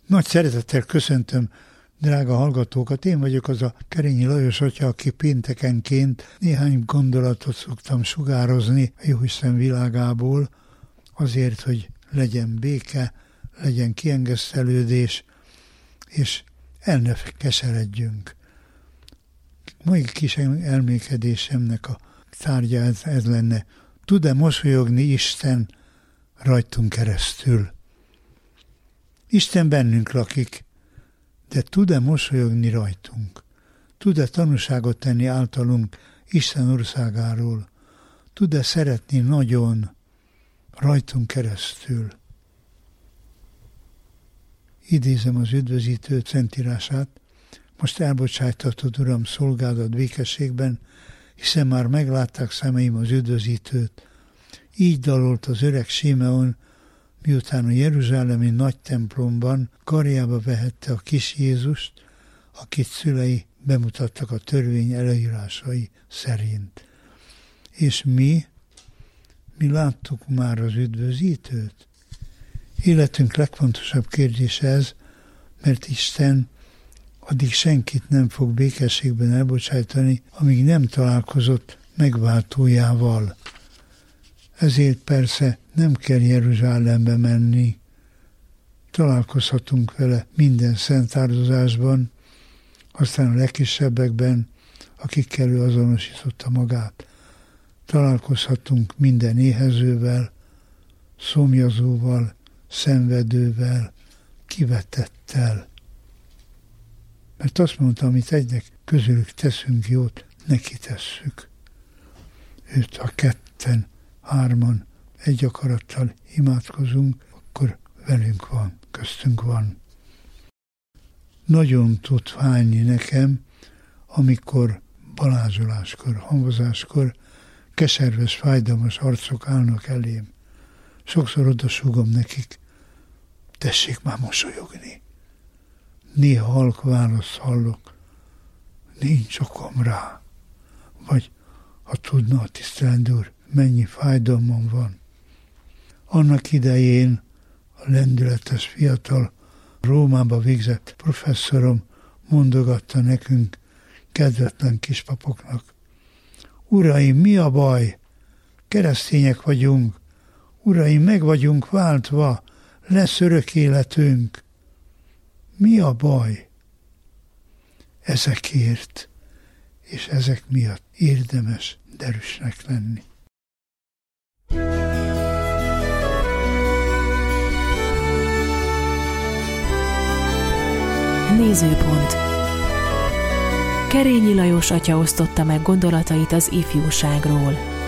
Nagy szeretettel köszöntöm drága hallgatókat, én vagyok az a Kerényi Lajos atya, aki péntekenként néhány gondolatot szoktam sugározni a Jóisten világából, azért, hogy legyen béke, legyen kiengesztelődés, és el ne keseredjünk. Mai kis elmékedésemnek a tárgya ez lenne. Tud-e mosolyogni Isten rajtunk keresztül? Isten bennünk lakik, de tud-e mosolyogni rajtunk? Tud-e tanúságot tenni általunk Isten országáról? Tud-e szeretni nagyon rajtunk keresztül? Idézem az üdvözítő szentírását: most elbocsájtatod, Uram, szolgádat békességben, hiszen már meglátták szemeim az üdvözítőt. Így dalolt az öreg Simeon, miután a jeruzsálemi nagy templomban karjába vehette a kis Jézust, akit szülei bemutattak a törvény előírásai szerint. És mi láttuk már az üdvözítőt? Életünk legfontosabb kérdése ez, mert Isten addig senkit nem fog békességben elbocsájtani, amíg nem találkozott megváltójával. Ezért persze nem kell Jeruzsálembe menni. Találkozhatunk vele minden szent áldozásban, aztán a legkisebbekben, akikkel ő azonosította magát. Találkozhatunk minden éhezővel, szomjazóval, szenvedővel, kivetettel. Mert azt mondta, amit egynek közülük teszünk jót, neki tesszük. Őt, ha ketten, hárman egy akarattal imádkozunk, akkor velünk van, köztünk van. Nagyon tud fájni nekem, amikor balázsoláskor, hangozáskor keserves, fájdalmas arcok állnak elém. Sokszor odasúgom nekik: tessék már mosolyogni. Néha halk választ hallok: nincs okom rá. Vagy ha tudna a tisztelendő úr, mennyi fájdalmam van. Annak idején a lendületes fiatal Rómába végzett professzorom mondogatta nekünk, kedvetlen kispapoknak: uraim, mi a baj? Keresztények vagyunk. Uraim, meg vagyunk váltva, lesz örök életünk. Mi a baj? Ezekért és ezek miatt érdemes derűsnek lenni. Nézőpont. Kerényi Lajos atya osztotta meg gondolatait az ifjúságról.